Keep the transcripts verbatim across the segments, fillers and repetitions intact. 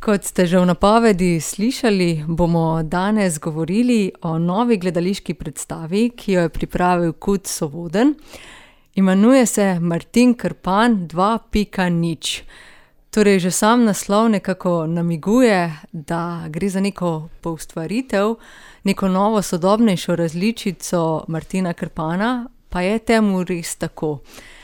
Kot ste že v napovedi slišali, bomo danes govorili o novi gledališki predstavi, ki jo je pripravil Kud Sovodenj. Imenuje se Martin Krpan dva pika nič. Torej, že sam naslov nekako namiguje, da gre za neko poustvaritev, neko novo sodobnejšo različico Martina Krpana, pa je temu res tako.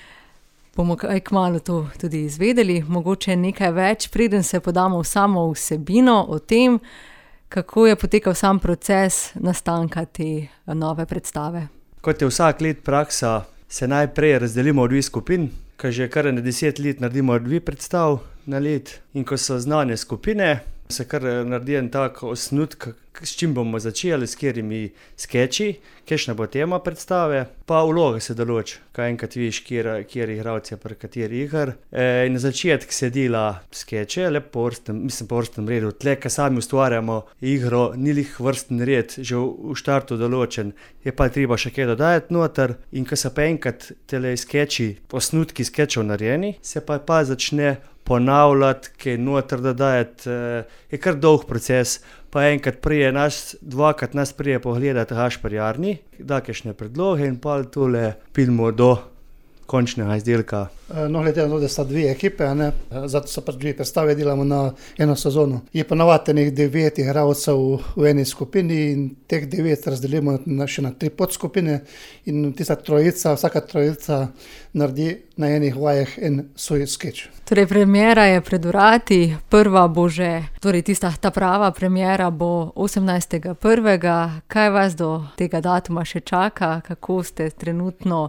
Bomo kaj kmalu to tudi izvedeli, mogoče nekaj več, preden se podamo v samo vsebino o tem, kako je potekal sam proces nastanka te nove predstave. Kot je vsak let praksa, se najprej razdelimo v dve skupin, ko že kar na deset let naredimo dve predstav na let. In ko so znane skupine, se kar naredi en tak osnutek, s čim bomo začeli, s katerimi skeči, kakšna bo tema predstave, pa vloga se določi, kaj enkrat vidiš, kateri igralci pri kateri iger. E, in na začetku se dela skeče, lep po vrstnem, mislim po vrstnem redu. Tle, ko sami ustvarjamo igro, ni lih vrsten red, že v, v štartu določen, je pa treba še kaj dodajati noter. In ko se pa enkrat tele skeči, osnutki skečev narejeni, se pa pa začne ponavljati, kaj noter dodajati, e, je kar dolg proces. Pa enkrat prije nas, dvakrat nas prije pogledati Gašper Jarni, da kakšne predloge in pa tole pridemo do končnega izdelka. No, glede na to, da sta dve ekipe, ne? Zato so pač dve predstave, delamo na eno sezono. Je pa navadnih devet igralcev v eni skupini in teh devet razdelimo na, še na tri podskupine in tista trojica, vsaka trojica naredi na enih vajah en svoj skeč. Torej, premiera je pred vrati, prva bo že, torej tista ta prava premiera bo osemnajstega prvega. Kaj vas do tega datuma še čaka? Kako ste trenutno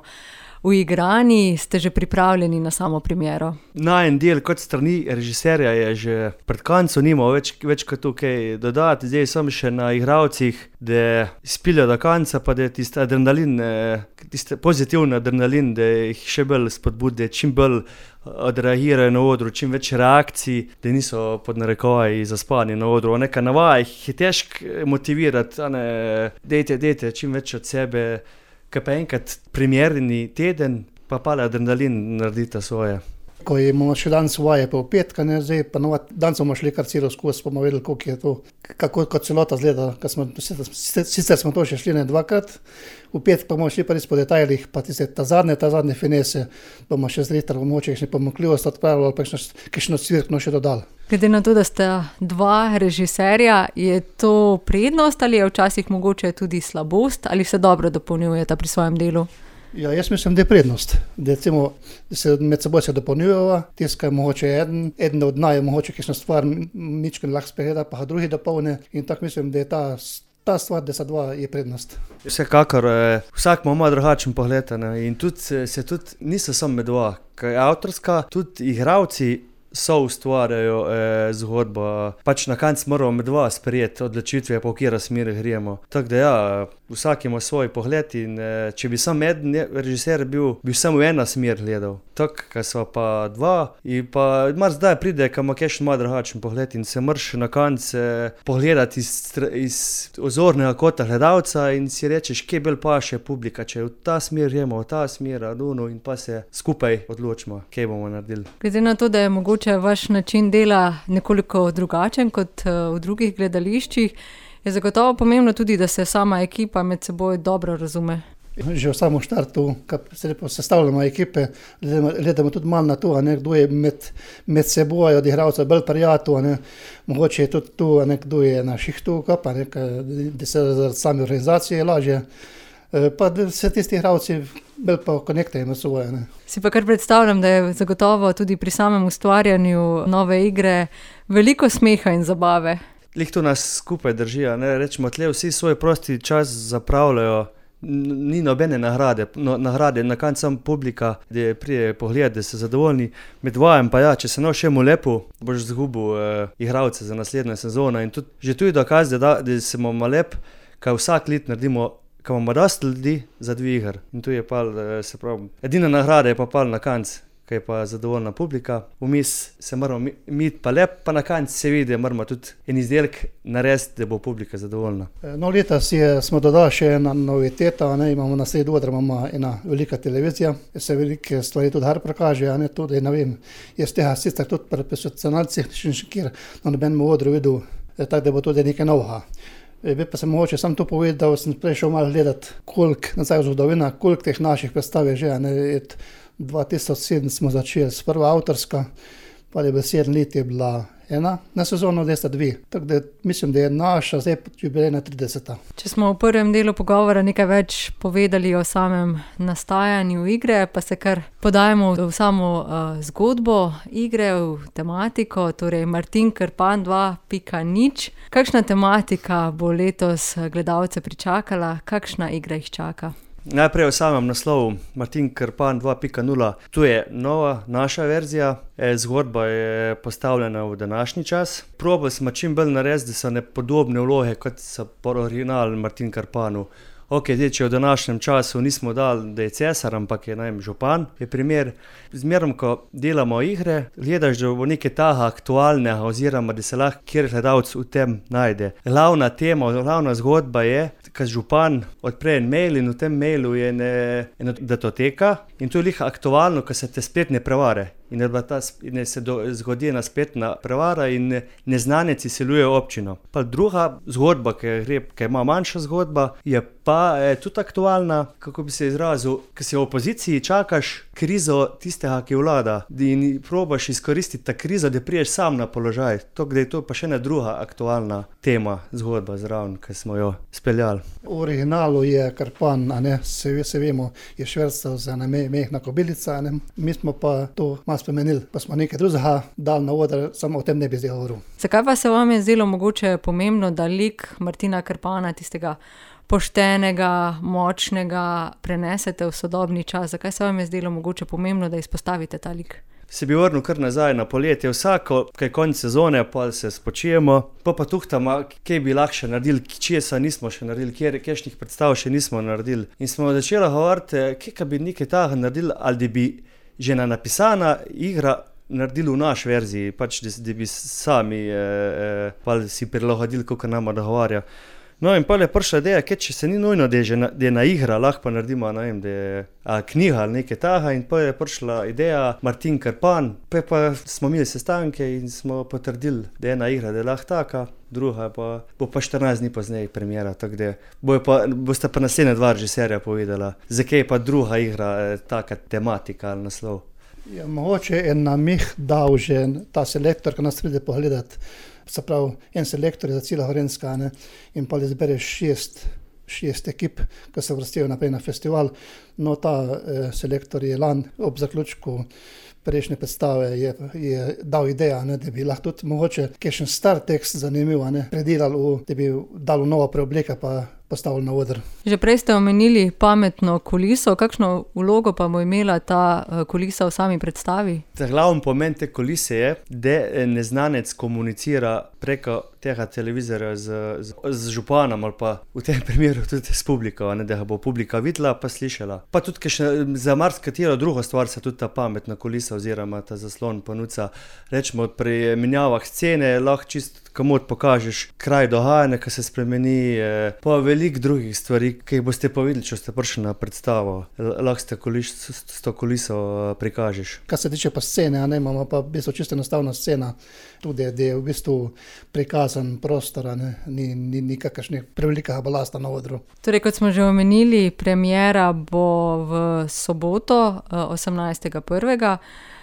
uigrani, ste že pripravljeni na samo premiero? Najen del kot strani režiserja je že pred koncem, nima več, več kot tukaj dodati, zdaj sem še na igralcih, da spilijo do konca, pa da je tisti adrenalin, tisti pozitivni adrenalin, da jih še bolj spodbudi, čim bolj odreagirajo na odru, čim več reakcij, da niso pod narekovaji zaspani na odru. Neka navaja jih je težko motivirati, ne, dejte, dejte čim več od sebe. Kaj pa enkrat premierni teden, pa pa adrenalin naredita svoje. Ko imamo še danes vaje pa v petka, ne, zdaj pa novat, danes smo šli kar celo skozi, pa bomo vedeli, koliko je to, kako kot celota zgleda, smo, sicer smo to še šli ne dvakrat, v petek pa bomo šli pa res po detajlih, pa tiste ta zadnje, ta zadnje finese, bomo še zrihtar v moče, kakšne pomanjkljivosti odpravili, ali pa kakšno cvirkno še dodali. Glede na to, da sta dva režiserja, je to prednost ali je včasih mogoče tudi slabost, ali se dobro dopolnjujeta pri svojem delu? Ja, jaz mislim, da je prednost, da, recimo, da se med seboj se dopolnjujeva, tiskaj mogoče eden, eden od naj je mogoče kakšna stvar, ničko lahko spregleda, pa drugi dopolne in tako mislim, da je ta, ta stvar, da se dva je prednost. Vsekakor, vsak ima malo drugačen pogled, ne, in tudi se, se tudi niso samo med dva, kaj je avtorska, tudi igralci so ustvarjajo eh, zgodbo, pač na koncu moramo med dva sprejeti odločitve, po katero smer gremo. Tako da ja, vsak ima svoj pogled in eh, če bi sam eden režiser bil, bi samo v ena smer gledal. Tako, ko so pa dva in pa mar zdaj pride, ko ima kakšen malo drugačen pogled in se moraš na koncu eh, pogledati iz, iz ozornega kota gledalca in si rečeš, kje bolj paše publika, če v ta smer gremo, v ta smer, aduno, in pa se skupaj odločimo, kaj bomo naredili. Glede na to, da je mogoče vaš način dela nekoliko drugačen kot v drugih gledališčih, je zagotovo pomembno tudi, da se sama ekipa med seboj dobro razume. Že v samem štartu, ko se lepo sestavljamo ekipe, gledamo tudi malo na to, ne, kdo je med, med seboj od igralcev bolj prijatelj, ne, mogoče je tudi tu, ne, kdo je na šihtu, pa ne, da se zaradi same organizacije lažje. Pa da se tisti igralci bolj pa konektajo med seboj. Ne. Si pa kar predstavljam, da je zagotovo tudi pri samem ustvarjanju nove igre veliko smeha in zabave. Lih to nas skupaj držijo, ne, rečemo, tle vsi svoj prosti čas zapravljajo, ni nobene nagrade, no, nagrade na koncu sam publika, da prije pogled, da se zadovoljni. Med vajem pa ja, če se no še mu lepo, boš zgubil eh, igralce za naslednjo sezono in tudi že tu je dokaz, da, da se bomo lep, kaj vsak let naredimo, ko imamo dosti ljudi za dve igr. In tu je pa, se pravi, edina nagrada je pa pal na koncu, ki je pa zadovoljna publika. Vmes se moramo imeti pa lep, pa na koncu se vidi, da moramo tudi en izdelek narediti, da bo publika zadovoljna. No, letos je, smo dodali še ena noviteta, ne, imamo na sredi odra, imamo ena velika televizija, se velike stvari tudi har prikaže, a ne, tudi, ne vem, jaz tega sicer tudi pri profesionalcih, kjer na nobenem odru videl, tako da bo tudi nekaj novega. Bi pa se mogoče sam to povedal, sem prej šel malo gledati, koliko nazaj v zgodovina, koliko teh naših predstav je že, ne, od dva tisoč sedem smo začeli s prva avtorska, pa je bilo sedem let je bila ena, na sezono desta dve. Tako da mislim, da je naša zdaj jubilejna trideseta. Če smo v prvem delu pogovora nekaj več povedali o samem nastajanju igre, pa se kar podajamo v samo uh, zgodbo igre, v tematiko, torej Martin Krpan dva pika nič. Kakšna tematika bo letos gledalce pričakala, kakšna igra jih čaka? Najprej o samem naslovu Martin Krpan dva pika nula. Tu je nova, naša verzija. Zgodba je postavljena v današnji čas. Probali smo čim bolj narediti, da so nepodobne vloge, kot so po originalu Martin Krpanu. Ok, zdaj, če v današnjem času nismo dali, da je cesar, ampak je najem župan, je primer. Zmerom, ko delamo igre, gledaš, da bo nekaj taha aktualnega, oziroma da se lahko kjer gledalec v tem najde. Glavna tema, glavna zgodba je, ko župan odpre en mail in v tem mailu je ena datoteka in to je lih aktualno, ko se te spletne prevare. In da ta, in se do, zgodi ena spletna prevara in neznanec izseljuje občino. Pa druga zgodba, ki, gre, ki ima manjša zgodba, je pa je tudi aktualna, kako bi se izrazil, ko si v opoziciji čakaš krizo tistega, ki vlada in probaš izkoristiti ta krizo, da priješ sam na položaj. To, da je to pa še ena druga aktualna tema, zgodba zraven, ki smo jo speljali. V originalu je Krpan, a ne, se, se vemo, je švercev za ena mehna kobilica, ne. Mi smo pa to malo spremenili, pa smo nekaj drugega dali na oder, samo o tem ne bi zdaj govoril. Zakaj pa se vam je zdelo mogoče pomembno, da lik Martina Krpana, tistega poštenega, močnega, prenesete v sodobni čas? Zakaj se vam je zdelo mogoče pomembno, da izpostavite ta lik? Se bi vrnil kar nazaj na poletje, vsako, kaj konc sezone, pa se spočijemo, pa pa tuhtamo, kaj bi lahko še naredili, česa nismo še naredili, kjer, kjeršnih predstav še nismo naredili. In smo začeli govoriti, kaj bi nekaj taga naredili, ali da bi že na napisana igra naredili v naš verziji, pač da, da bi sami eh, pa si prilagodili, kako nama dogovarja. No in pa je prišla ideja, kaj če se ni nujno, da je, na, da je na igra, lahko pa naredimo, ne vem, da je a, knjiga ali nekaj taga, in pa je prišla ideja Martin Krpan, pa, pa smo imeli sestanke in smo potrdili, da je ena igra, da je lahko taka, druga pa bo pa štirinajst dni pozneje premiera, tako da pa, boste pa naslednja dva režiserja povedala, zakaj je pa druga igra taka tematika ali naslov. Ja, mogoče en namih dal že ta selektor, ki nas pride pogledati, se pravi, en selektor je za cela Gorenjska, ne, in pa izbere šest, šest ekip, ki se vrstijo naprej na festival. No, ta eh, selektor je lan ob zaključku prejšnje predstave je, je dal ideja, ne, da bi lahko tudi mogoče kakšen star tekst zanimiv, ne, predelal, v, da bi dal nova preobleka pa postavili na oder. Že prej ste omenili pametno kuliso, kakšno vlogo pa bo imela ta kulisa v sami predstavi? Ta glavni pomen te kulise je, da neznanec komunicira preko tega televizora z, z, z županom ali pa v tem primeru tudi s publiko, ne, da ga bo publika videla pa slišala. Pa tudi kakšna, za marsikatero drugo stvar se tudi ta pametna kulisa oziroma ta zaslon ponuca. Rečemo, pri menjavah scene lahko čisto komod pokažeš kraj dogajanja, ki se spremeni, pa veliko drugih stvari, ki jih boste pa videli, če ste prišli na predstavo. Lahko ste kulis, s to kuliso prikažeš. Kar se tiče pa scene, a ne, imamo pa v bistvu čisto enostavna scena, tudi da je v bistvu prikazan prostor, ne, ni, ni, ni kakšnih prevelikega balasta na odru. Torej, kot smo že omenili, premiera bo v soboto, osemnajstega prvega.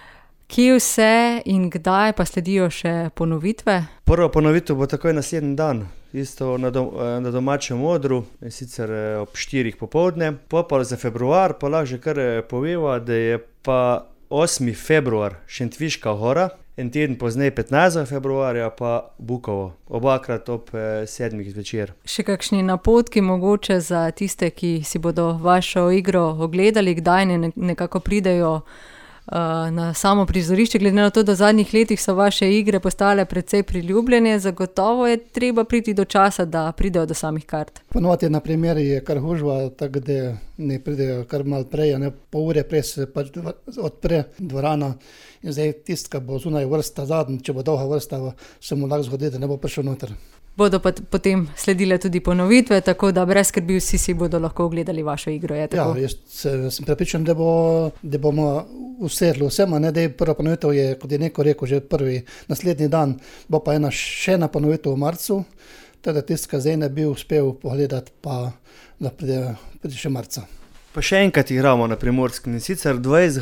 Kje vse in kdaj pa sledijo še ponovitve? Prva ponovitev bo takoj naslednji dan, isto na, dom, na domačem odru, sicer ob štirih popoldne. Pa pa za februar pa lahko že kar poveva, da je pa osmi februar Šentviška gora, en teden pozneje petnajstega februarja pa Bukovo, obakrat ob sedmih zvečer. Še kakšni napotki mogoče za tiste, ki si bodo vašo igro ogledali, kdaj ne, nekako pridejo na samo prizorišče, glede na to, da v zadnjih letih so vaše igre postale precej priljubljene, zagotovo je treba priti do časa, da pridejo do samih kart. Ponovati na primeri je kar hužva, tako da ne pridejo kar malo prej, ne, pol ure prej se pač odpre dvorana in zdaj tist, ki bo zunaj vrsta zadnji, če bo dolga vrsta, se mu lahko zgodi, da ne bo prišel noter. Bodo pa potem sledile tudi ponovitve, tako da brez skrbi vsi si bodo lahko ogledali vašo igro, je tako? Ja, jaz sem prepričan, da, bo, da bomo usedli vsem, ne, da je prva ponovitev je, kot je neko rekel, že prvi naslednji dan, bo pa ena še ena ponovitev v marcu, teda tist, ki zdaj ne bi uspel pogledati, pa da pride, pride še marca. Pa še enkrat igramo na Primorskem, in sicer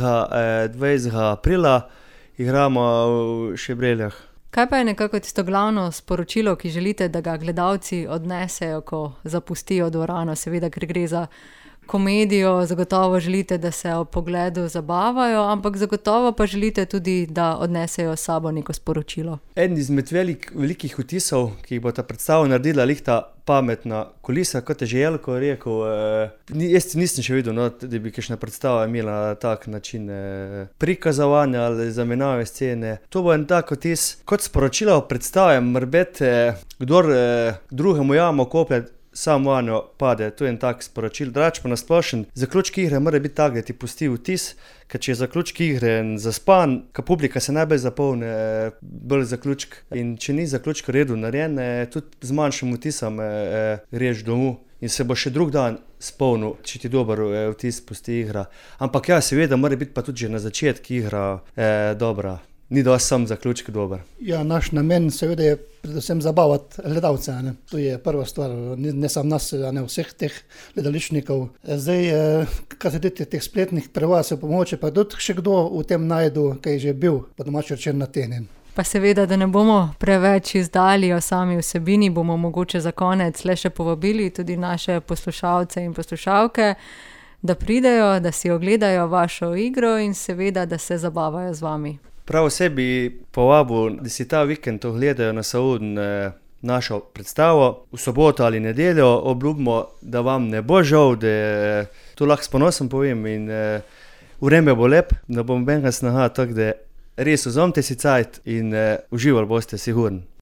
dvajsetega aprila igramo v Šebreljah. Kaj pa je nekako tisto glavno sporočilo, ki želite, da ga gledalci odnesejo, ko zapustijo dvorano? Seveda, ker gre za komedijo, zagotovo želite, da se ob pogledu zabavajo, ampak zagotovo pa želite tudi, da odnesejo s sabo neko sporočilo. Eden izmed velik, velikih vtisov, ki jih bo ta predstava naredila, lihta pametna kulisa, kot je že Jelko rekel. Eh, jaz nisem še videl, no, da bi kakšna predstava imela tak način eh, prikazovanja ali zamenjave scene. To bo en tak vtis, kot sporočilo predstave, morebiti eh, kdor eh, drugemu jamo koplje, sam vanjo pade, to je en tak sporočil. Drugače pa na splošen, zaključek igre mora biti tak, da ti pusti vtis, ker če je zaključek igre zaspan, ka publika se najbolj zapolne, bolj zaključek. In če ni zaključek v redu narejen, tudi z manjšim vtisom greš domov in se bo še drug dan spolnil, če ti dober vtis pusti igra. Ampak ja, seveda mora biti pa tudi že na začetku igra eh, dobra. Ni dosti sam zaključek dober. Ja, naš namen seveda je predvsem zabavati gledalce, ne. To je prva stvar, ne, ne samo nas, ne vseh teh gledališčnikov. Zdaj, kar se tiče teh spletnih prevajav, pomoče pa tudi še kdo v tem najdu, ki je že bil, po domače rečeno, natenjen. Pa seveda, da ne bomo preveč izdali o sami vsebini, bomo mogoče za konec le še povabili tudi naše poslušalce in poslušalke, da pridejo, da si ogledajo vašo igro in seveda, da se zabavajo z vami. Prav vse bi povabil, da si ta vikend ogledajo na Sauden eh, našo predstavo v soboto ali nedeljo. Obljubimo, da vam ne bo žal, da eh, to lahko s ponosom povem in eh, vreme bo lep, da bom benga snaha, tako da res vzamete si cajt in eh, uživali boste sigurno.